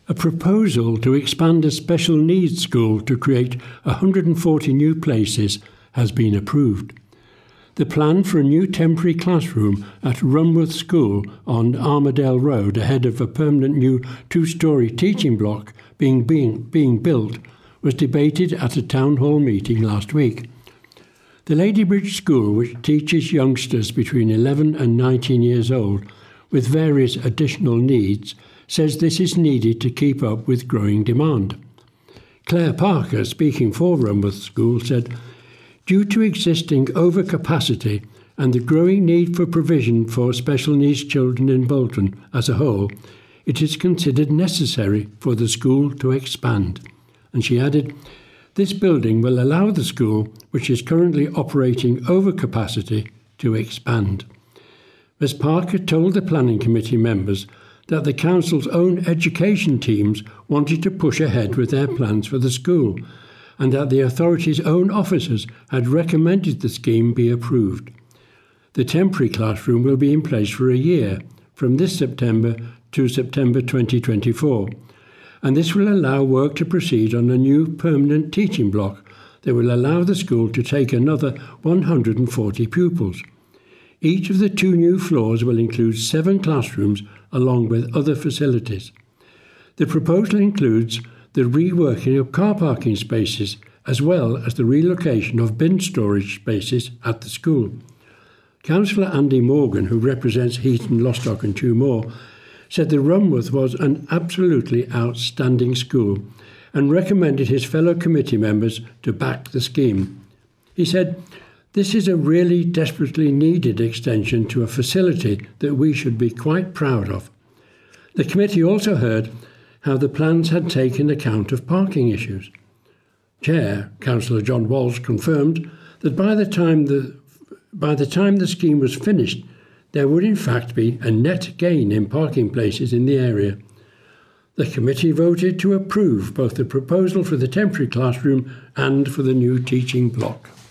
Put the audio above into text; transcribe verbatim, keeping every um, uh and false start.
A proposal to expand a special needs school to create one hundred forty new places has been approved. The plan for a new temporary classroom at Runworth School on Armadale Road, ahead of a permanent new two-storey teaching block being, being, being built, was debated at a town hall meeting last week. The Ladybridge School, which teaches youngsters between eleven and nineteen years old with various additional needs, says this is needed to keep up with growing demand. Claire Parker, speaking for Runworth School, said, "Due to existing overcapacity and the growing need for provision for special needs children in Bolton as a whole, it is considered necessary for the school to expand." And she added, "This building will allow the school, which is currently operating over capacity, to expand." Miz Parker told the planning committee members that the council's own education teams wanted to push ahead with their plans for the school, and that the authority's own officers had recommended the scheme be approved. The temporary classroom will be in place for a year, from this September to September twenty twenty-four, and this will allow work to proceed on a new permanent teaching block that will allow the school to take another one hundred forty pupils. Each of the two new floors will include seven classrooms along with other facilities. The proposal includes the reworking of car parking spaces as well as the relocation of bin storage spaces at the school. Councillor Andy Morgan, who represents Heaton, Lostock and Two More, said the Runworth was an absolutely outstanding school and recommended his fellow committee members to back the scheme. He said, "This is a really desperately needed extension to a facility that we should be quite proud of." The committee also heard how the plans had taken account of parking issues. Chair, Councillor John Walsh, confirmed that by the time the, by the time the scheme was finished, there would in fact be a net gain in parking places in the area. The committee voted to approve both the proposal for the temporary classroom and for the new teaching block.